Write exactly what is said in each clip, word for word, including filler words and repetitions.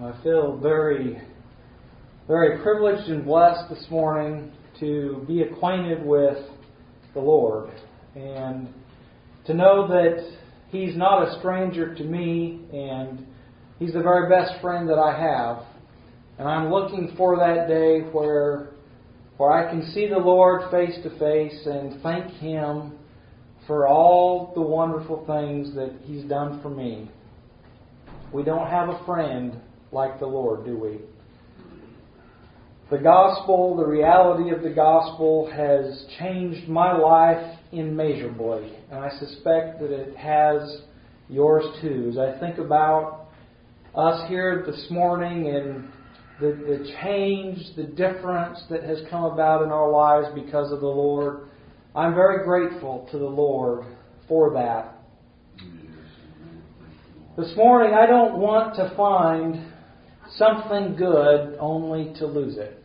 I feel very, very privileged and blessed this morning to be acquainted with the Lord and to know that He's not a stranger to me and He's the very best friend that I have. And I'm looking for that day where, where I can see the Lord face to face and thank Him for all the wonderful things that He's done for me. We don't have a friend like the Lord, do we? The gospel, the reality of the gospel has changed my life immeasurably. And I suspect that it has yours too. As I think about us here this morning and the, the change, the difference that has come about in our lives because of the Lord, I'm very grateful to the Lord for that. This morning, I don't want to find something good only to lose it.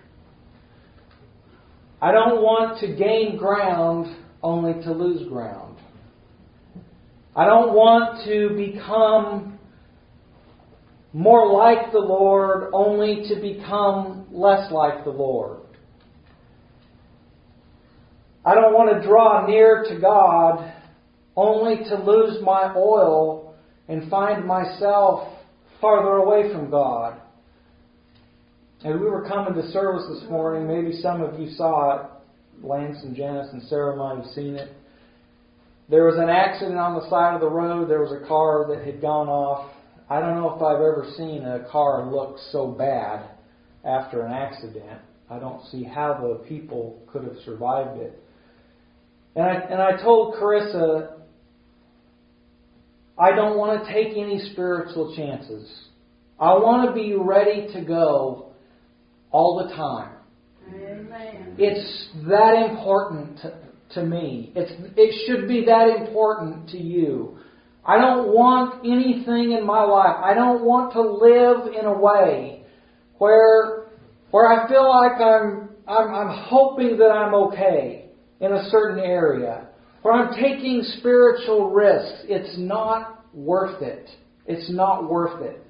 I don't want to gain ground only to lose ground. I don't want to become more like the Lord only to become less like the Lord. I don't want to draw near to God only to lose my oil and find myself farther away from God. As we were coming to service this morning, maybe some of you saw it. Lance and Janice and Sarah might have seen it. There was an accident on the side of the road. There was a car that had gone off. I don't know if I've ever seen a car look so bad after an accident. I don't see how the people could have survived it. And I, and I told Carissa, I don't want to take any spiritual chances. I want to be ready to go all the time. Amen. It's that important to, to me. It's, it should be that important to you. I don't want anything in my life. I don't want to live in a way where where I feel like I'm I'm, I'm hoping that I'm okay in a certain area, where I'm taking spiritual risks. It's not worth it. It's not worth it.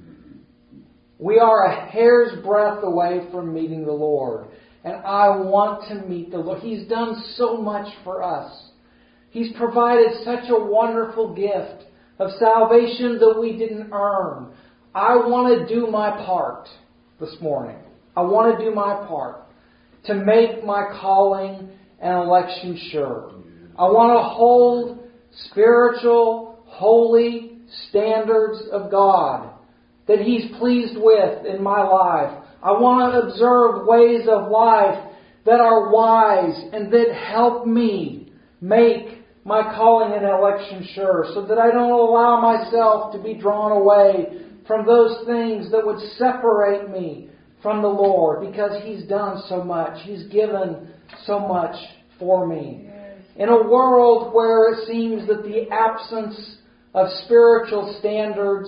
We are a hair's breadth away from meeting the Lord. And I want to meet the Lord. He's done so much for us. He's provided such a wonderful gift of salvation that we didn't earn. I want to do my part this morning. I want to do my part to make my calling and election sure. I want to hold spiritual, holy standards of God that He's pleased with in my life. I want to observe ways of life that are wise and that help me make my calling and election sure, so that I don't allow myself to be drawn away from those things that would separate me from the Lord, because He's done so much. He's given so much for me. In a world where it seems that the absence of spiritual standards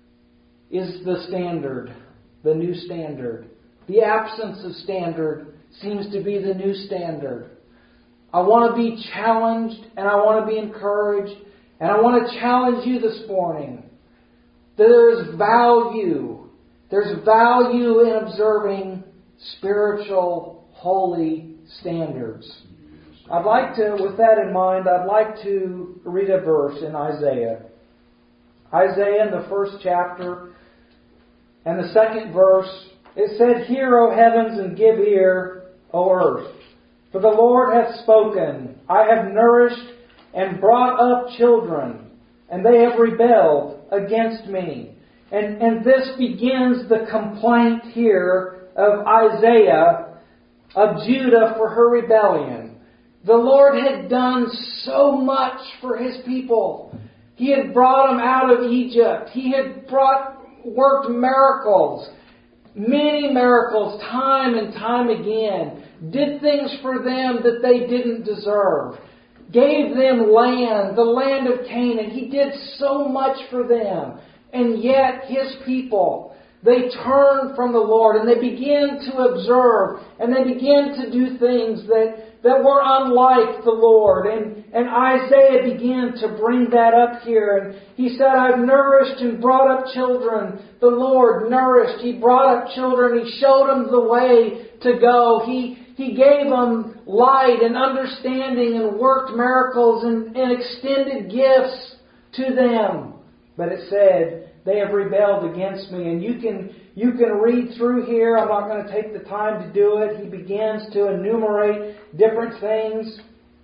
is the standard, the new standard. The absence of standard seems to be the new standard. I want to be challenged and I want to be encouraged, and I want to challenge you this morning that there is value. There's value in observing spiritual, holy standards. I'd like to, with that in mind, I'd like to read a verse in Isaiah. Isaiah in the first chapter and the second verse, it said, "Hear, O heavens, and give ear, O earth. For the Lord hath spoken. I have nourished and brought up children, and they have rebelled against me." And, and this begins the complaint here of Isaiah, of Judah, for her rebellion. The Lord had done so much for His people. He had brought them out of Egypt. He had brought, worked miracles, many miracles, time and time again. Did things for them that they didn't deserve. Gave them land, the land of Canaan. He did so much for them. And yet His people, they turned from the Lord and they began to observe and they began to do things that, that were unlike the Lord. And, and Isaiah began to bring that up here. And he said, I've nourished and brought up children. The Lord nourished. He brought up children. He showed them the way to go. He, he gave them light and understanding and worked miracles and, and extended gifts to them. But it said, they have rebelled against me. And you can you can read through here. I'm not going to take the time to do it. He begins to enumerate different things.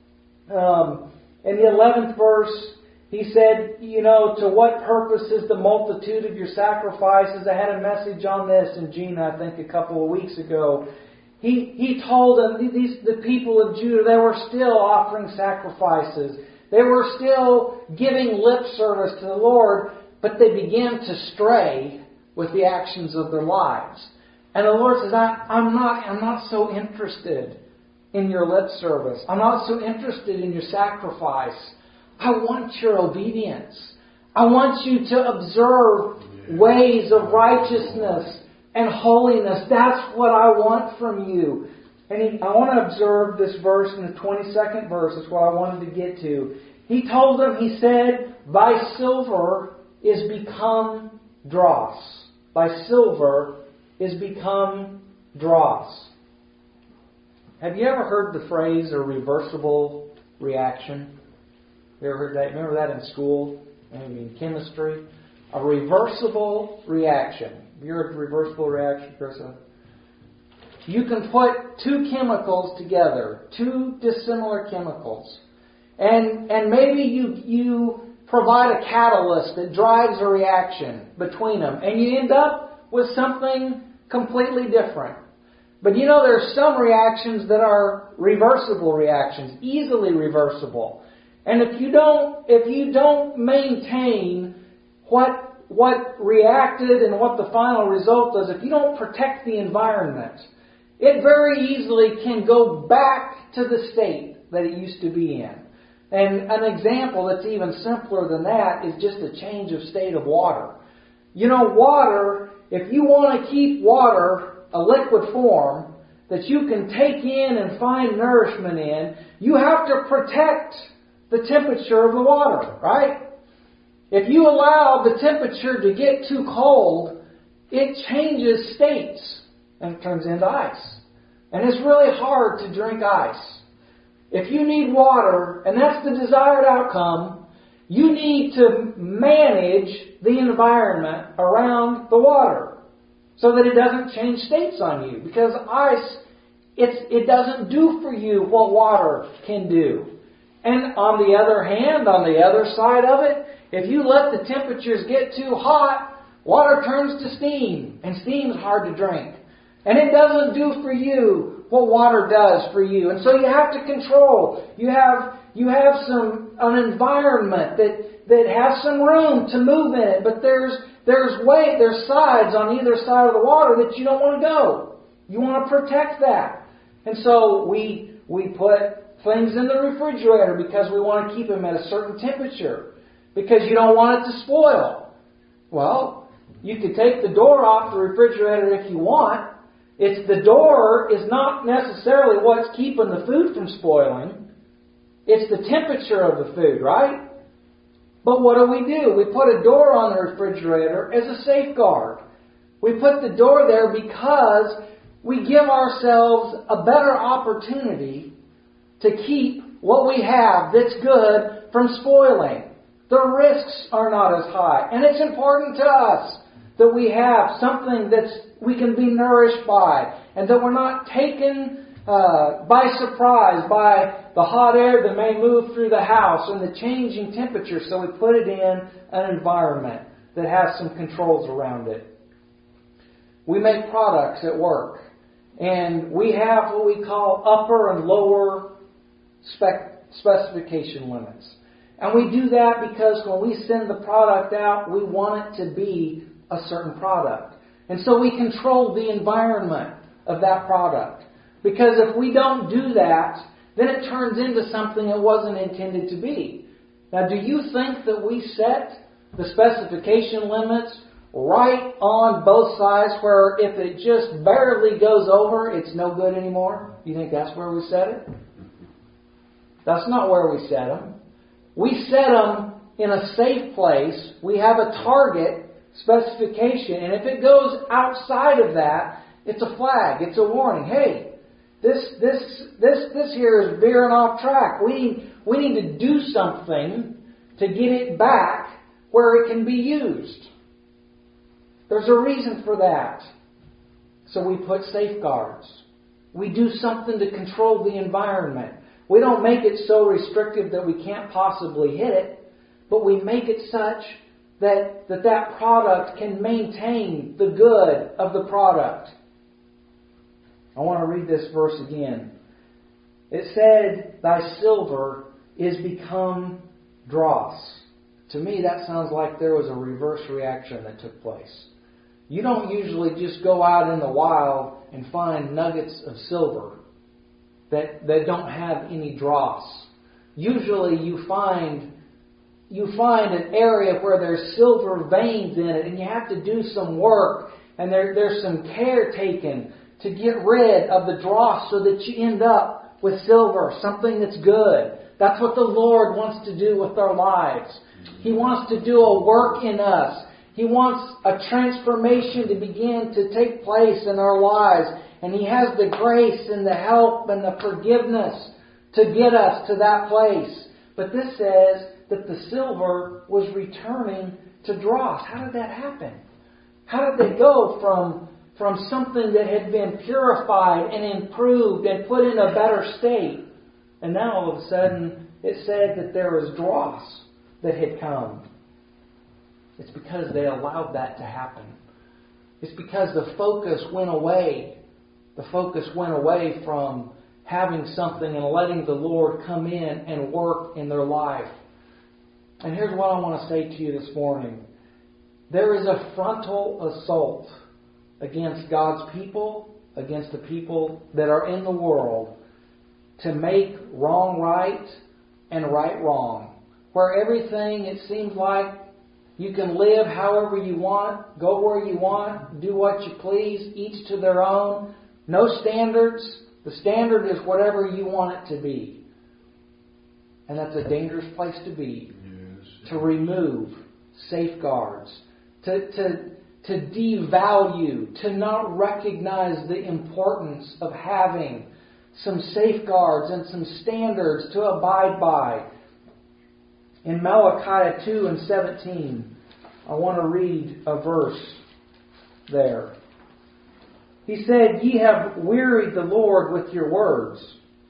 Um, in the eleventh verse, he said, you know, to what purpose is the multitude of your sacrifices? I had a message on this in Gina, I think, a couple of weeks ago. He he told them, these the people of Judah, they were still offering sacrifices. They were still giving lip service to the Lord, but they began to stray with the actions of their lives. And the Lord says, I, I'm not I'm not so interested in your lip service. I'm not so interested in your sacrifice. I want your obedience. I want you to observe ways of righteousness and holiness. That's what I want from you. And he, I want to observe this verse in the twenty-second verse. That's what I wanted to get to. He told them, he said, thy silver is become dross. Thy silver is become dross. Have you ever heard the phrase a reversible reaction? You ever heard that? Remember that in school? Maybe in chemistry? A reversible reaction. Have you heard of reversible reaction, Carissa? You can put two chemicals together, two dissimilar chemicals. And and maybe you you provide a catalyst that drives a reaction between them. And you end up with something completely different. But you know, there's some reactions that are reversible reactions, easily reversible. And if you don't if you don't maintain what what reacted and what the final result is, if you don't protect the environment, it very easily can go back to the state that it used to be in. And an example that's even simpler than that is just a change of state of water. You know, water, if you want to keep water a liquid form that you can take in and find nourishment in, you have to protect the temperature of the water, right? If you allow the temperature to get too cold, it changes states and turns into ice. And it's really hard to drink ice. If you need water, and that's the desired outcome, you need to manage the environment around the water so that it doesn't change states on you. Because ice, it's, it doesn't do for you what water can do. And on the other hand, on the other side of it, if you let the temperatures get too hot, water turns to steam, and steam's hard to drink. And it doesn't do for you what water does for you. And so you have to control. You have you have some an environment that, that has some room to move in it, but there's there's way there's sides on either side of the water that you don't want to go. You want to protect that. And so we we put things in the refrigerator because we want to keep them at a certain temperature, because you don't want it to spoil. Well, you could take the door off the refrigerator if you want. It's the door is not necessarily what's keeping the food from spoiling. It's the temperature of the food, right? But what do we do? We put a door on the refrigerator as a safeguard. We put the door there because we give ourselves a better opportunity to keep what we have that's good from spoiling. The risks are not as high. And it's important to us that we have something that's we can be nourished by, and that we're not taken uh, by surprise by the hot air that may move through the house and the changing temperature. So we put it in an environment that has some controls around it. We make products at work, and we have what we call upper and lower spec specification limits. And we do that because when we send the product out, we want it to be a certain product. And so we control the environment of that product. Because if we don't do that, then it turns into something it wasn't intended to be. Now, do you think that we set the specification limits right on both sides where if it just barely goes over, it's no good anymore? You think that's where we set it? That's not where we set them. We set them in a safe place. We have a target specification, and if it goes outside of that, it's a flag. It's a warning. Hey, this this this this here is veering off track. We we need to do something to get it back where it can be used. There's a reason for that. So we put safeguards. We do something to control the environment. We don't make it so restrictive that we can't possibly hit it, but we make it such that that, that product can maintain the good of the product. I want to read this verse again. It said, "Thy silver is become dross." To me, that sounds like there was a reverse reaction that took place. You don't usually just go out in the wild and find nuggets of silver that, that don't have any dross. Usually you find you find an area where there's silver veins in it, and you have to do some work, and there, there's some care taken to get rid of the dross so that you end up with silver, something that's good. That's what the Lord wants to do with our lives. He wants to do a work in us. He wants a transformation to begin to take place in our lives. And He has the grace and the help and the forgiveness to get us to that place. But this says that the silver was returning to dross. How did that happen? How did they go from, from something that had been purified and improved and put in a better state, and now all of a sudden it said that there was dross that had come? It's because they allowed that to happen. It's because the focus went away. The focus went away from having something and letting the Lord come in and work in their life. And here's what I want to say to you this morning. There is a frontal assault against God's people, against the people that are in the world, to make wrong right and right wrong. Where everything, it seems like, you can live however you want, go where you want, do what you please, each to their own. No standards. The standard is whatever you want it to be. And that's a dangerous place to be. Yes. To remove safeguards. To, to, to devalue. To not recognize the importance of having some safeguards and some standards to abide by. In Malachi two and seventeen, I want to read a verse there. He said, "Ye have wearied the Lord with your words.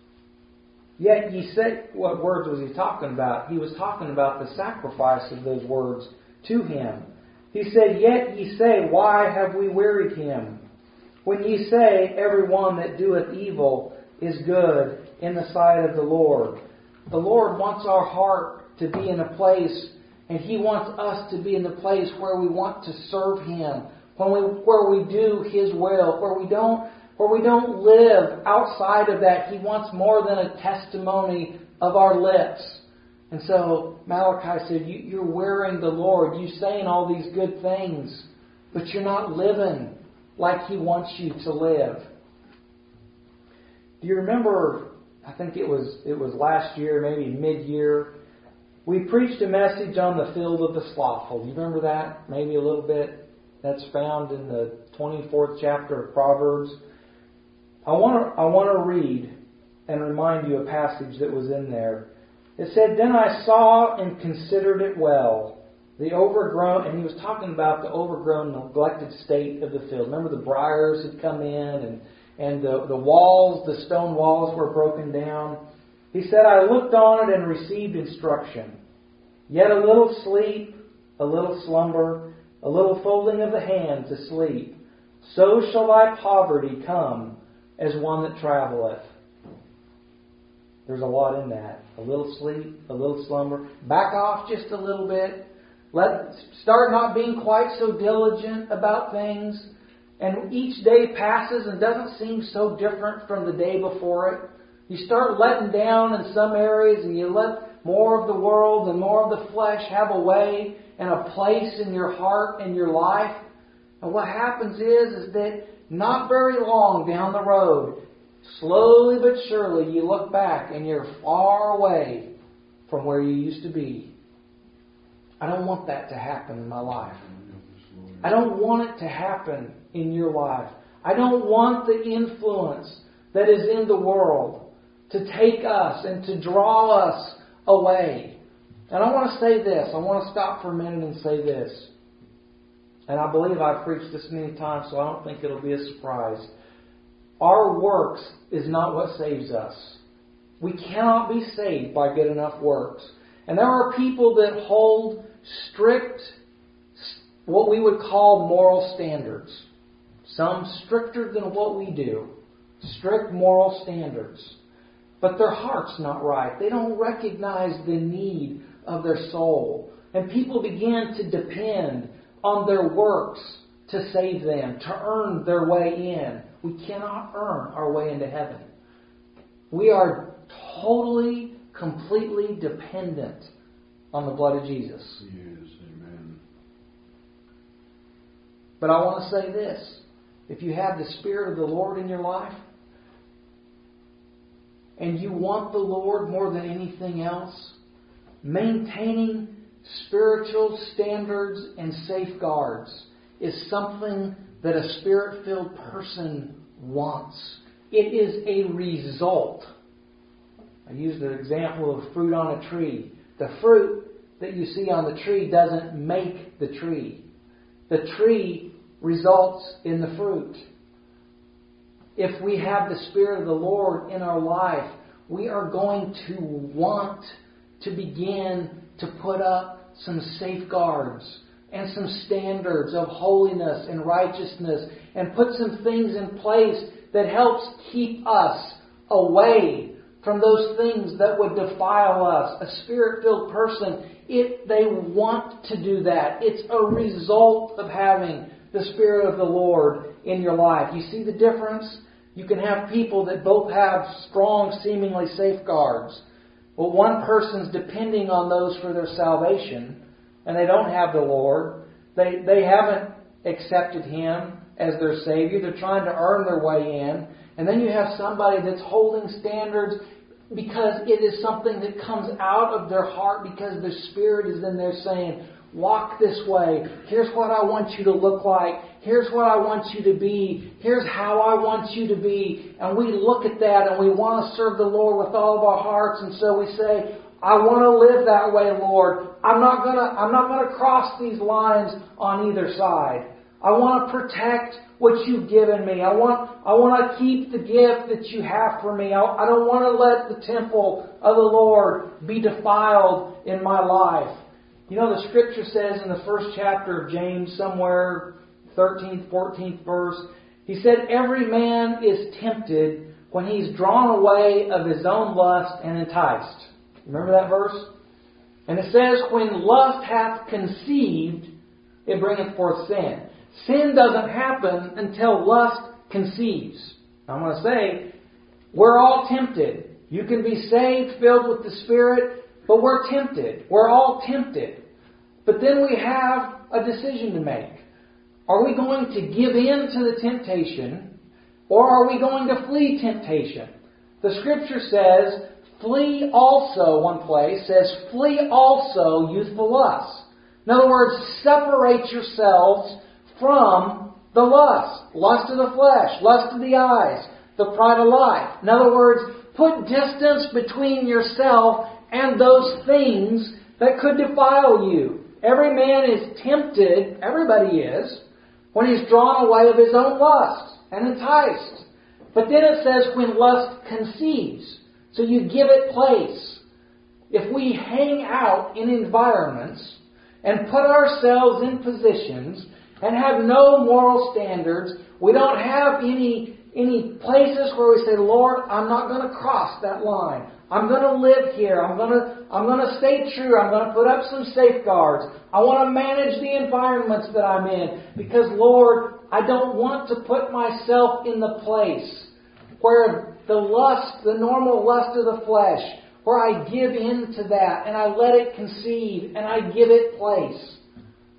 Yet ye say," what words was he talking about? He was talking about the sacrifice of those words to Him. He said, "Yet ye say, Why have we wearied Him? When ye say, Every one that doeth evil is good in the sight of the Lord." The Lord wants our heart to be in a place, and He wants us to be in the place where we want to serve Him, when we where we do His will, where we don't where we don't live outside of that. He wants more than a testimony of our lips. And so Malachi said, you, you're wearing the Lord. You're saying all these good things, but you're not living like He wants you to live. Do you remember, I think it was it was last year, maybe mid-year, we preached a message on the field of the slothful. Do you remember that? Maybe a little bit. That's found in the twenty-fourth chapter of Proverbs. I want to, I want to read and remind you a passage that was in there. It said, "Then I saw and considered it well, the overgrown," and he was talking about the overgrown, neglected state of the field. Remember the briars had come in, and, and the, the walls, the stone walls were broken down. He said, "I looked on it and received instruction. Yet a little sleep, a little slumber, a little folding of the hands asleep. So shall thy poverty come as one that travelleth." There's a lot in that. A little sleep, a little slumber. Back off just a little bit. Let start not being quite so diligent about things. And each day passes and doesn't seem so different from the day before it. You start letting down in some areas, and you let more of the world and more of the flesh have a way, and a place in your heart and your life. And what happens is, is that not very long down the road, slowly but surely, you look back and you're far away from where you used to be. I don't want that to happen in my life. I don't want it to happen in your life. I don't want the influence that is in the world to take us and to draw us away. And I want to say this. I want to stop for a minute and say this. And I believe I've preached this many times, so I don't think it'll be a surprise. Our works is not what saves us. We cannot be saved by good enough works. And there are people that hold strict, what we would call moral standards. Some stricter than what we do. Strict moral standards. But their heart's not right. They don't recognize the need of their soul. And people begin to depend on their works to save them, to earn their way in. We cannot earn our way into heaven. We are totally, completely dependent on the blood of Jesus. Yes, amen. But I want to say this. If you have the Spirit of the Lord in your life, and you want the Lord more than anything else, maintaining spiritual standards and safeguards is something that a Spirit-filled person wants. It is a result. I used the example of fruit on a tree. The fruit that you see on the tree doesn't make the tree. The tree results in the fruit. If we have the Spirit of the Lord in our life, we are going to want to begin to put up some safeguards and some standards of holiness and righteousness and put some things in place that helps keep us away from those things that would defile us. A Spirit-filled person, it, they want to do that. It's a result of having the Spirit of the Lord in your life. You see the difference? You can have people that both have strong, seemingly safeguards. Well, one person's depending on those for their salvation, and they don't have the Lord. They, they haven't accepted Him as their Savior. They're trying to earn their way in. And then you have somebody that's holding standards because it is something that comes out of their heart because the Spirit is in there saying, walk this way. Here's what I want you to look like. Here's what I want you to be. Here's how I want you to be. And we look at that and we want to serve the Lord with all of our hearts. And so we say, I want to live that way, Lord. I'm not gonna, I'm not gonna cross these lines on either side. I want to protect what you've given me. I want, I want to keep the gift that you have for me. I, I don't want to let the temple of the Lord be defiled in my life. You know, the Scripture says in the first chapter of James, somewhere thirteenth, fourteenth verse, he said, every man is tempted when he's drawn away of his own lust and enticed. Remember that verse? And it says, when lust hath conceived, it bringeth forth sin. Sin doesn't happen until lust conceives. I'm going to say, we're all tempted. You can be saved, filled with the Spirit, but we're tempted. We're all tempted. But then we have a decision to make. Are we going to give in to the temptation, or are we going to flee temptation? The Scripture says, flee also, one place says, flee also youthful lusts. In other words, separate yourselves from the lust. Lust of the flesh, lust of the eyes, the pride of life. In other words, put distance between yourself and those things that could defile you. Every man is tempted, everybody is, when he's drawn away of his own lust and enticed. But then it says when lust conceives. So you give it place. If we hang out in environments and put ourselves in positions and have no moral standards, we don't have any, any places where we say, Lord, I'm not going to cross that line. I'm going to live here. I'm going to, I'm going to stay true. I'm going to put up some safeguards. I want to manage the environments that I'm in. Because, Lord, I don't want to put myself in the place where the lust, the normal lust of the flesh, where I give in to that and I let it conceive and I give it place.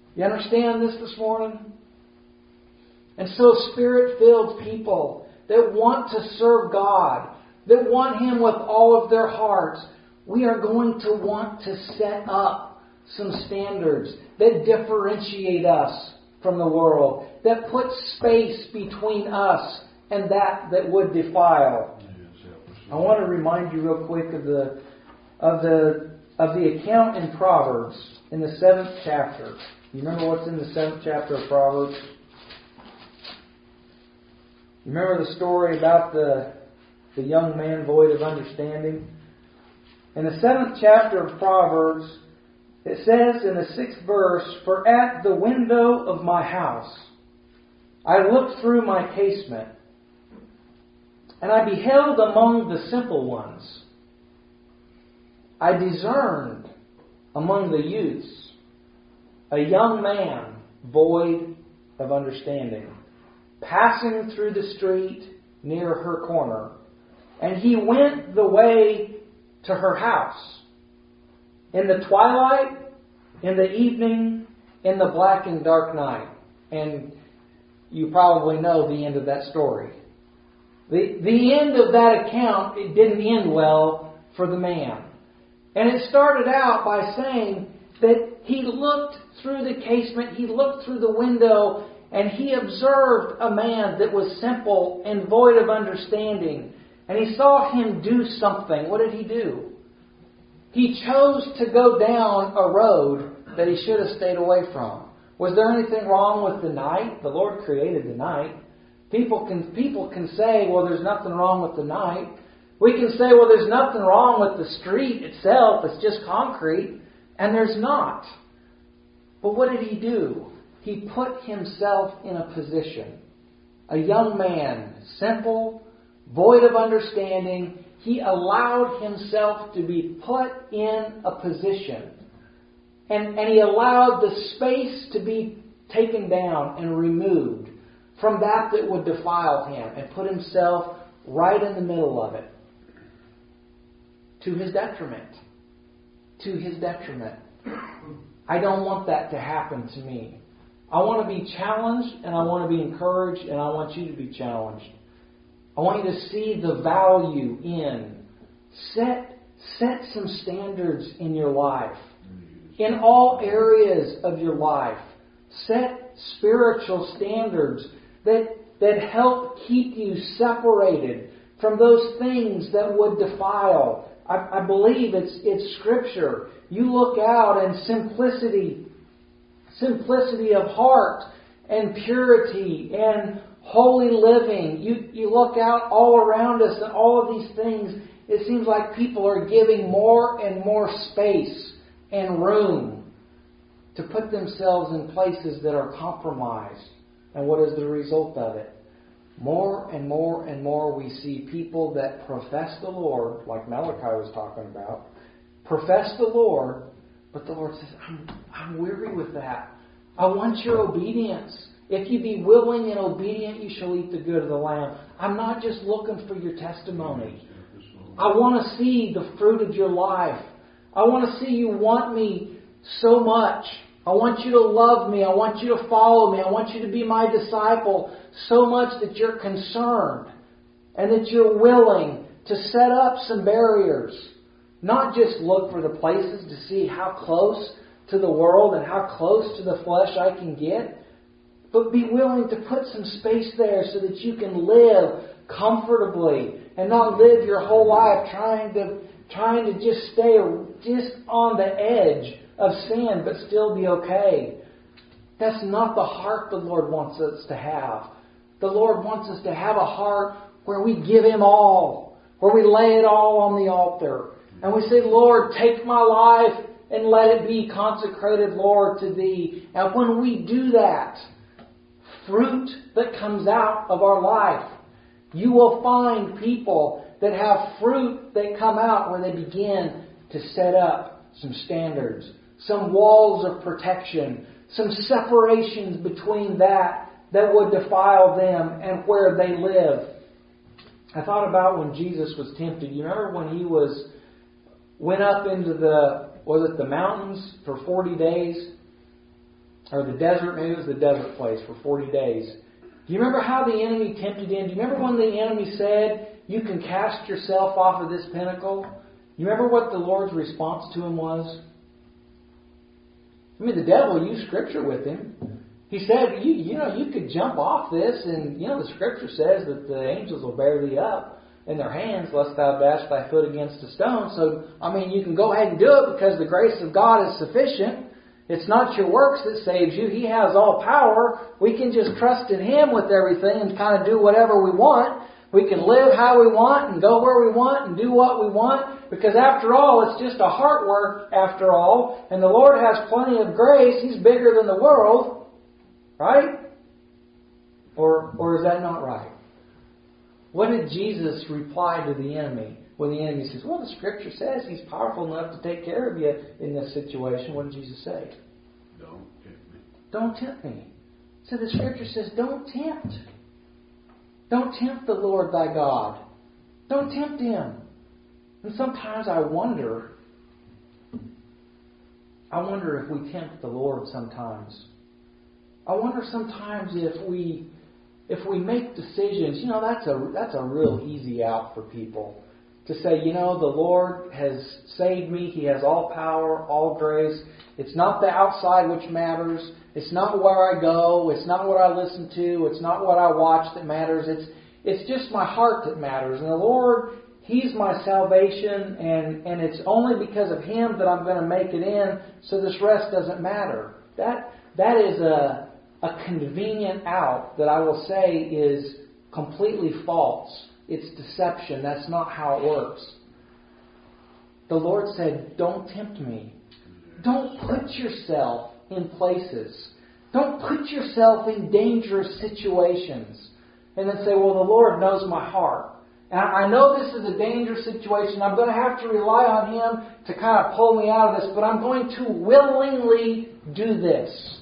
You understand this this morning? And so Spirit-filled people that want to serve God, that want Him with all of their hearts, we are going to want to set up some standards that differentiate us from the world, that put space between us and that that would defile. I want to remind you real quick of the of the of the account in Proverbs in the seventh chapter. You remember what's in the seventh chapter of Proverbs? You remember the story about the the young man void of understanding? In the seventh chapter of Proverbs, it says in the sixth verse, "For at the window of my house I looked through my casement, and I beheld among the simple ones. I discerned among the youths a young man void of understanding, passing through the street near her corner. And he went the way to her house, in the twilight, in the evening, in the black and dark night." And you probably know the end of that story. The, the end of that account, it didn't end well for the man. And it started out by saying that he looked through the casement, he looked through the window, and he observed a man that was simple and void of understanding. And he saw him do something. What did he do? He chose to go down a road that he should have stayed away from. Was there anything wrong with the night? The Lord created the night. People can, people can say, well, there's nothing wrong with the night. We can say, well, there's nothing wrong with the street itself. It's just concrete. And there's not. But what did he do? He put himself in a position. A young man, simple, void of understanding. He allowed himself to be put in a position. And, and he allowed the space to be taken down and removed from that that would defile him, and put himself right in the middle of it. To his detriment. To his detriment. I don't want that to happen to me. I want to be challenged, and I want to be encouraged, and I want you to be challenged. I want you to see the value in set set some standards in your life. In all areas of your life. Set spiritual standards that, that help keep you separated from those things that would defile. I, I believe it's it's Scripture. You look out and simplicity, simplicity of heart and purity and holy living. You, you look out all around us and all of these things, it seems like people are giving more and more space and room to put themselves in places that are compromised. And what is the result of it? More and more and more we see people that profess the Lord, like Malachi was talking about, profess the Lord, but the Lord says, I'm, I'm weary with that. I want your obedience. If you be willing and obedient, you shall eat the good of the land. I'm not just looking for your testimony. I want to see the fruit of your life. I want to see you want me so much. I want you to love me. I want you to follow me. I want you to be my disciple so much that you're concerned and that you're willing to set up some barriers. Not just look for the places to see how close to the world and how close to the flesh I can get, but be willing to put some space there so that you can live comfortably and not live your whole life trying to trying to just stay just on the edge of sin but still be okay. That's not the heart the Lord wants us to have. The Lord wants us to have a heart where we give Him all, where we lay it all on the altar. And we say, Lord, take my life and let it be consecrated, Lord, to Thee. And when we do that, fruit that comes out of our life, you will find people that have fruit that come out where they begin to set up some standards, some walls of protection, some separations between that that would defile them and where they live. I thought about when Jesus was tempted. You remember when He was went up into the, was it the mountains for forty days? or the desert, maybe it was the desert place for forty days. Do you remember how the enemy tempted him? Do you remember when the enemy said, you can cast yourself off of this pinnacle? You remember what the Lord's response to him was? I mean, the devil used Scripture with him. He said, you, you know, you could jump off this, and, you know, the Scripture says that the angels will bear thee up in their hands, lest thou dash thy foot against a stone. So, I mean, you can go ahead and do it because the grace of God is sufficient. It's not your works that saves you. He has all power. We can just trust in Him with everything and kind of do whatever we want. We can live how we want and go where we want and do what we want. Because after all, it's just a heart work after all. And the Lord has plenty of grace. He's bigger than the world. Right? Or, or is that not right? What did Jesus reply to the enemy? When the enemy says, well, the Scripture says He's powerful enough to take care of you in this situation. What did Jesus say? Don't tempt me. Don't tempt me. So the Scripture says, don't tempt. Don't tempt the Lord thy God. Don't tempt Him. And sometimes I wonder, I wonder if we tempt the Lord sometimes. I wonder sometimes if we if we make decisions, you know, that's a that's a real easy out for people. To say, you know, the Lord has saved me. He has all power, all grace. It's not the outside which matters. It's not where I go. It's not what I listen to. It's not what I watch that matters. It's it's just my heart that matters. And the Lord, He's my salvation, and, and it's only because of Him that I'm going to make it in, so this rest doesn't matter. That that is a a convenient out that I will say is completely false. It's deception. That's not how it works. The Lord said, don't tempt me. Don't put yourself in places. Don't put yourself in dangerous situations. And then say, well, the Lord knows my heart. And I know this is a dangerous situation. I'm going to have to rely on Him to kind of pull me out of this, but I'm going to willingly do this.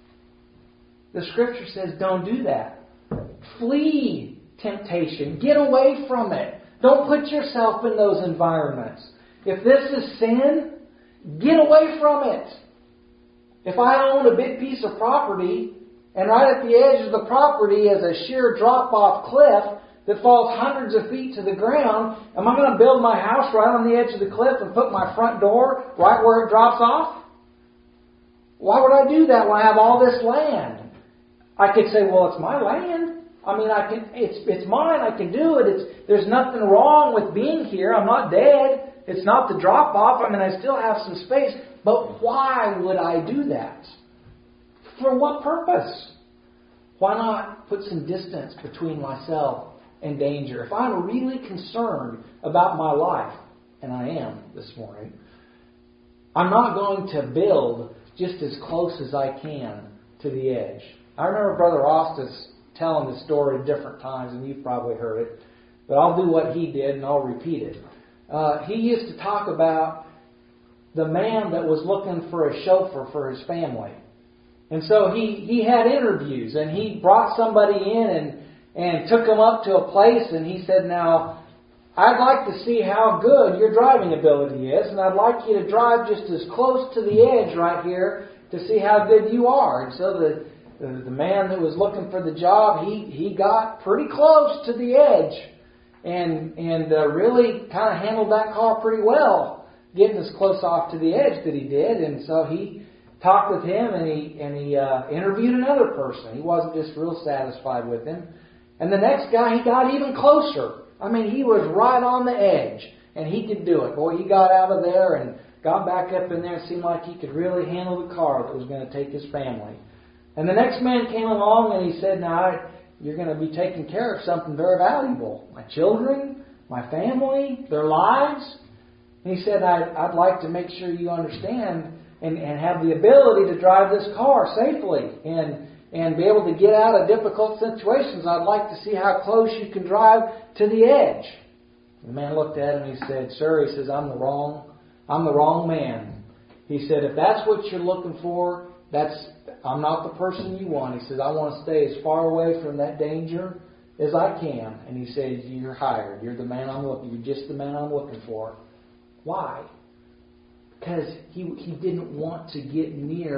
The Scripture says, don't do that. Flee temptation. Get away from it. Don't put yourself in those environments. If this is sin, get away from it. If I own a big piece of property, and right at the edge of the property is a sheer drop-off cliff that falls hundreds of feet to the ground, am I going to build my house right on the edge of the cliff and put my front door right where it drops off? Why would I do that when I have all this land? I could say, well, it's my land. I mean, I can. It's it's mine. I can do it. It's there's nothing wrong with being here. I'm not dead. It's not the drop off. I mean, I still have some space. But why would I do that? For what purpose? Why not put some distance between myself and danger? If I'm really concerned about my life, and I am this morning, I'm not going to build just as close as I can to the edge. I remember Brother Ostis telling the story at different times, and you've probably heard it, but I'll do what he did and I'll repeat it. Uh, he used to talk about the man that was looking for a chauffeur for his family. And so he, he had interviews, and he brought somebody in and, and took them up to a place, and he said, now, I'd like to see how good your driving ability is, and I'd like you to drive just as close to the edge right here to see how good you are. And so the The, the man that was looking for the job, he, he got pretty close to the edge and and uh, really kind of handled that car pretty well, getting as close off to the edge that he did. And so he talked with him, and he and he uh, interviewed another person. He wasn't just real satisfied with him. And the next guy, he got even closer. I mean, he was right on the edge, and he could do it. Boy, he got out of there and got back up in there. It seemed like he could really handle the car that was going to take his family. And the next man came along and he said, now, you're going to be taking care of something very valuable. My children, my family, their lives. And he said, I'd, I'd like to make sure you understand and, and have the ability to drive this car safely and, and be able to get out of difficult situations. I'd like to see how close you can drive to the edge. The man looked at him and he said, sir, he says, I'm the wrong, I'm the wrong man. He said, if that's what you're looking for, that's I'm not the person you want. He says, I want to stay as far away from that danger as I can. And he says, you're hired. You're the man I'm looking. You're just the man I'm looking for. Why? Because he he didn't want to get near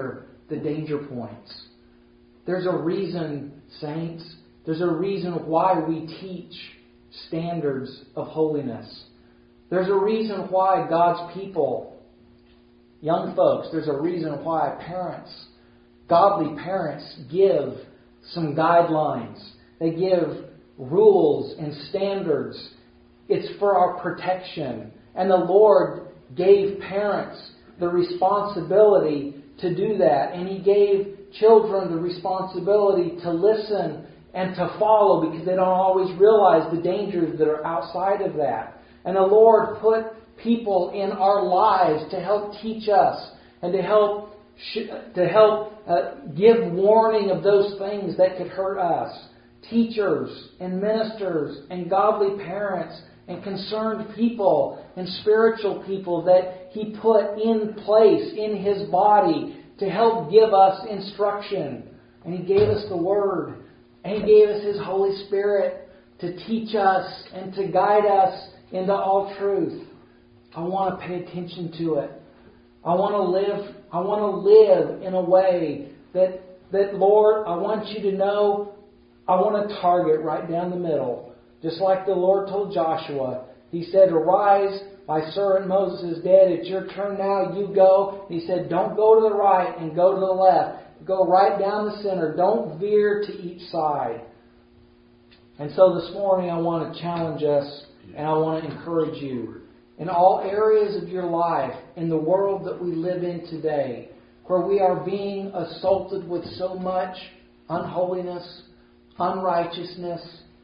the danger points. There's a reason, saints. There's a reason why we teach standards of holiness. There's a reason why God's people, young folks, there's a reason why parents, godly parents, give some guidelines. They give rules and standards. It's for our protection. And the Lord gave parents the responsibility to do that. And He gave children the responsibility to listen and to follow, because they don't always realize the dangers that are outside of that. And the Lord put people in our lives to help teach us and to help to help uh, give warning of those things that could hurt us. Teachers and ministers and godly parents and concerned people and spiritual people that He put in place in His body to help give us instruction. And He gave us the Word. And He gave us His Holy Spirit to teach us and to guide us into all truth. I want to pay attention to it. I want to live, I want to live in a way that, that, Lord, I want you to know, I want to target right down the middle. Just like the Lord told Joshua. He said, "Arise, my servant Moses is dead. It's your turn now. You go." And He said, "Don't go to the right and go to the left. Go right down the center. Don't veer to each side." And so this morning I want to challenge us and I want to encourage you. In all areas of your life, in the world that we live in today, where we are being assaulted with so much unholiness, unrighteousness,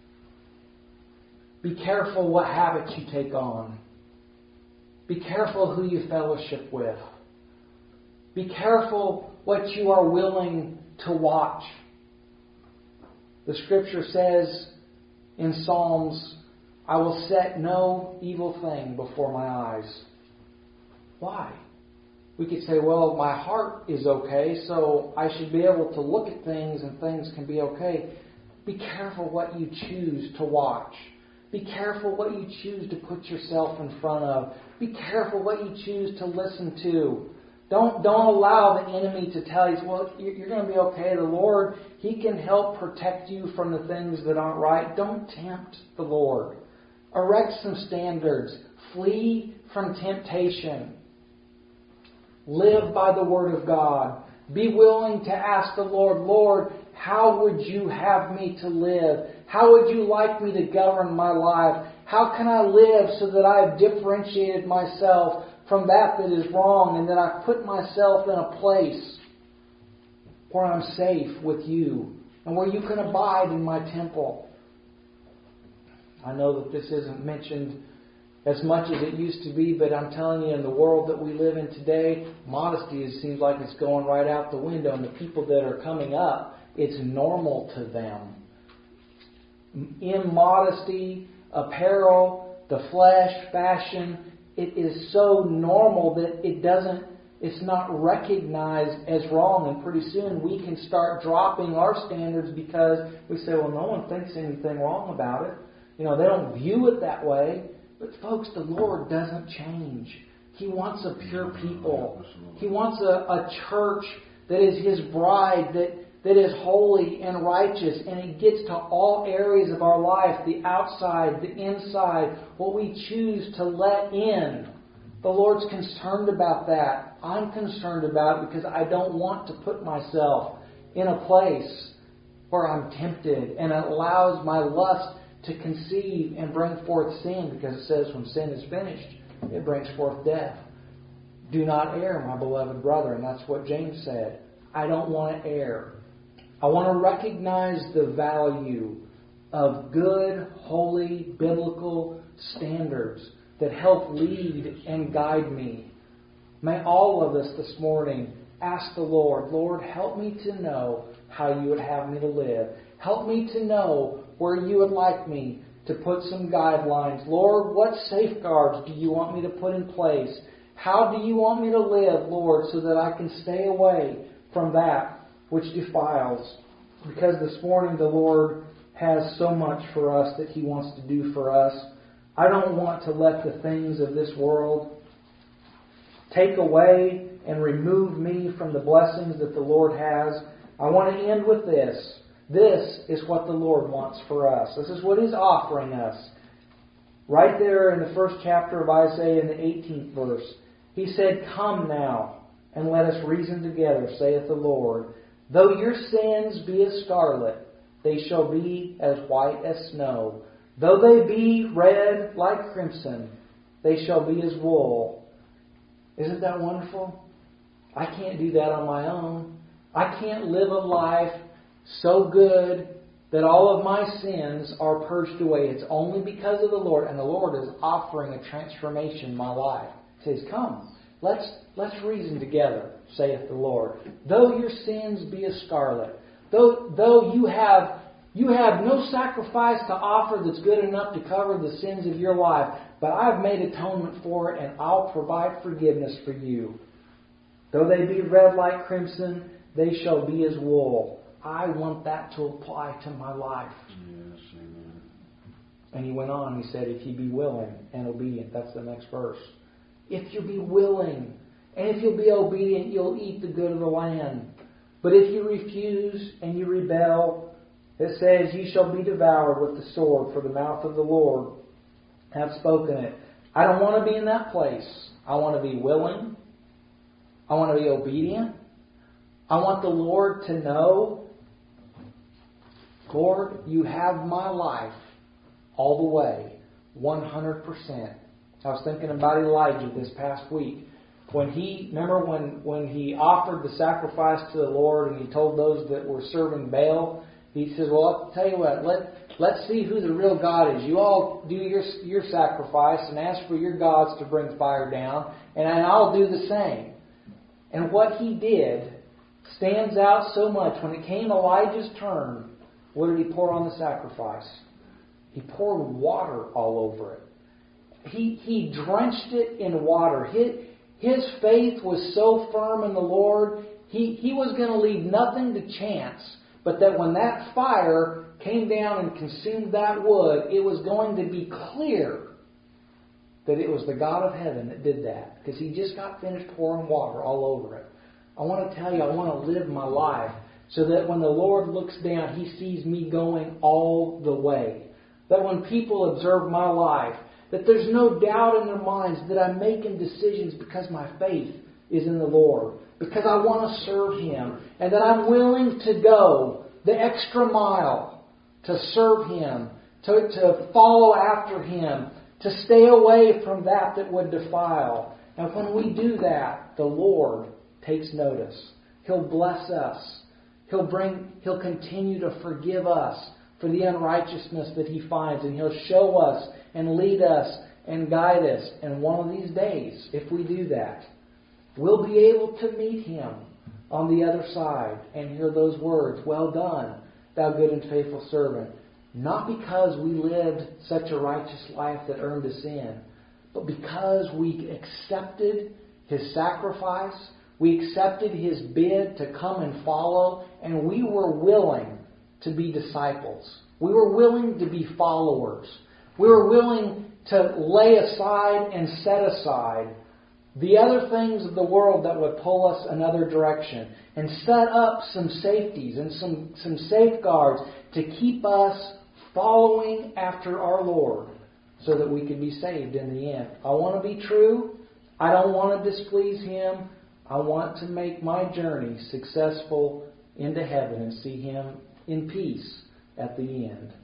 be careful what habits you take on. Be careful who you fellowship with. Be careful what you are willing to watch. The Scripture says in Psalms, "I will set no evil thing before my eyes." Why? We could say, well, my heart is okay, so I should be able to look at things and things can be okay. Be careful what you choose to watch. Be careful what you choose to put yourself in front of. Be careful what you choose to listen to. Don't, don't allow the enemy to tell you, well, you're going to be okay. The Lord, He can help protect you from the things that aren't right. Don't tempt the Lord. Erect some standards. Flee from temptation. Live by the Word of God. Be willing to ask the Lord, "Lord, how would you have me to live? How would you like me to govern my life? How can I live so that I have differentiated myself from that that is wrong and that I've put myself in a place where I'm safe with you and where you can abide in my temple?" I know that this isn't mentioned as much as it used to be, but I'm telling you, in the world that we live in today, modesty it seems like it's going right out the window, and the people that are coming up, it's normal to them. Immodesty, apparel, the flesh, fashion, it is so normal that it doesn't, it's not recognized as wrong. And pretty soon we can start dropping our standards because we say, well, no one thinks anything wrong about it. You know, they don't view it that way. But folks, the Lord doesn't change. He wants a pure people. He wants a, a church that is His bride, that, that is holy and righteous. And it gets to all areas of our life, the outside, the inside, what we choose to let in. The Lord's concerned about that. I'm concerned about it because I don't want to put myself in a place where I'm tempted and it allows my lust to conceive and bring forth sin, because it says when sin is finished, it brings forth death. Do not err, my beloved brother. And that's what James said. I don't want to err. I want to recognize the value of good, holy, biblical standards that help lead and guide me. May all of us this morning ask the Lord, "Lord, help me to know how you would have me to live. Help me to know where you would like me to put some guidelines. Lord, what safeguards do you want me to put in place? How do you want me to live, Lord, so that I can stay away from that which defiles?" Because this morning the Lord has so much for us that He wants to do for us. I don't want to let the things of this world take away and remove me from the blessings that the Lord has. I want to end with this. This is what the Lord wants for us. This is what He's offering us. Right there in the first chapter of Isaiah in the eighteenth verse. He said, "Come now, and let us reason together, saith the Lord. Though your sins be as scarlet, they shall be as white as snow. Though they be red like crimson, they shall be as wool." Isn't that wonderful? I can't do that on my own. I can't live a life so good that all of my sins are purged away. It's only because of the Lord, and the Lord is offering a transformation in my life. He says, "Come, let's let's reason together, saith the Lord. Though your sins be as scarlet, though though you have you have no sacrifice to offer that's good enough to cover the sins of your life, but I've made atonement for it, and I'll provide forgiveness for you. Though they be red like crimson, they shall be as wool." I want that to apply to my life. Yes, amen. And he went on, he said, "If you be willing and obedient," that's the next verse. If you be willing and if you'll be obedient, you'll eat the good of the land. But if you refuse and you rebel, it says, "You shall be devoured with the sword, for the mouth of the Lord hath spoken it." I don't want to be in that place. I want to be willing. I want to be obedient. I want the Lord to know, "Lord, you have my life all the way, one hundred percent. I was thinking about Elijah this past week. When he, remember when, when he offered the sacrifice to the Lord and he told those that were serving Baal, he says, "Well, I'll tell you what, let, let's see who the real God is. You all do your, your sacrifice and ask for your gods to bring fire down, and I'll do the same." And what he did stands out so much. When it came Elijah's turn, what did he pour on the sacrifice? He poured water all over it. He he drenched it in water. His, his faith was so firm in the Lord, he, he was going to leave nothing to chance. But that when that fire came down and consumed that wood, it was going to be clear that it was the God of heaven that did that. Because he just got finished pouring water all over it. I want to tell you, I want to live my life so that when the Lord looks down, He sees me going all the way. That when people observe my life, that there's no doubt in their minds that I'm making decisions because my faith is in the Lord. Because I want to serve Him. And that I'm willing to go the extra mile to serve Him. To, to follow after Him. To stay away from that that would defile. And when we do that, the Lord takes notice. He'll bless us. He'll bring, He'll continue to forgive us for the unrighteousness that He finds. And He'll show us and lead us and guide us. And one of these days, if we do that, we'll be able to meet Him on the other side and hear those words, "Well done, thou good and faithful servant." Not because we lived such a righteous life that earned us in, but because we accepted His sacrifice, we accepted His bid to come and follow, and we were willing to be disciples. We were willing to be followers. We were willing to lay aside and set aside the other things of the world that would pull us another direction and set up some safeties and some, some safeguards to keep us following after our Lord so that we could be saved in the end. I want to be true. I don't want to displease Him. I want to make my journey successful into heaven and see Him in peace at the end.